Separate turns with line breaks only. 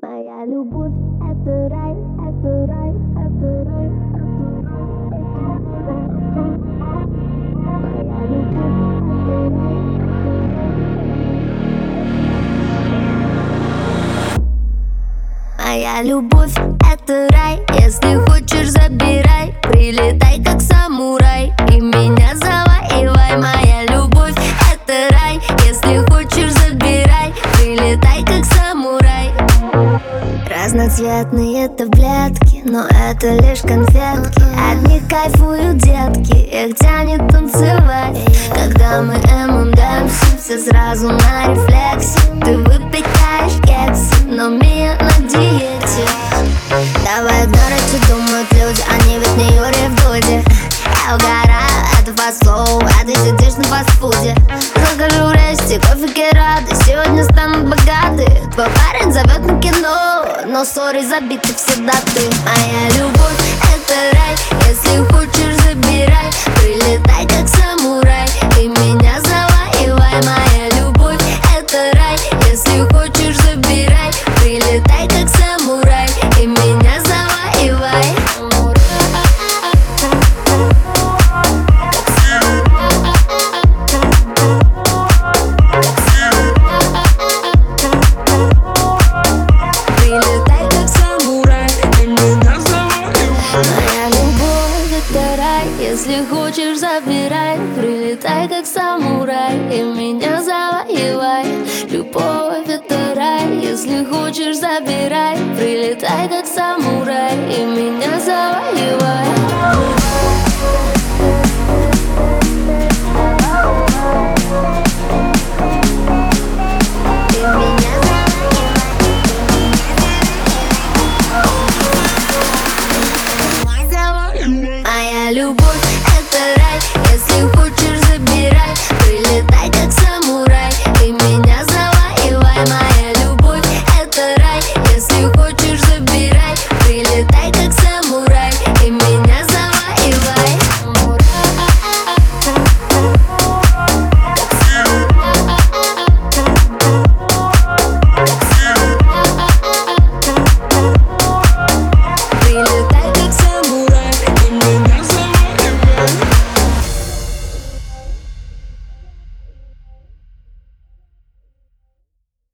Моя любовь — это рай, это рай, это рай, это рай. Моя любовь — это рай, моя любовь — это рай. Если хочешь, забирай, прилетай как самурай и меня завоевай. Моя любовь — это рай. Если хочешь, забирай, прилетай как самурай. Разноцветные таблетки, но это лишь конфетки. От них кайфуют детки, их тянет танцевать. Когда мы ММДМС, все сразу на рефлексе. Ты выпекаешь кексы, но Мия на диете. Давай игнорить, что думают люди, они ведь не Юрий в Дуде. Я угораю, это фастфлоу, а ты сидишь на фастфуде. Закажу рести, кофе керады, сегодня станут богаты. Твой парень зовет на кино, но сори, забиты все даты. Моя любовь — это рай. Если хочешь, забирай, прилетай как самурай и меня завоевай. Моя любовь — это рай. Если хочешь, забирай, прилетай как самурай и меня завоевай. Если хочешь, забирай, прилетай как самурай и меня завоевай. Любовь — это рай. Если хочешь, забирай, прилетай как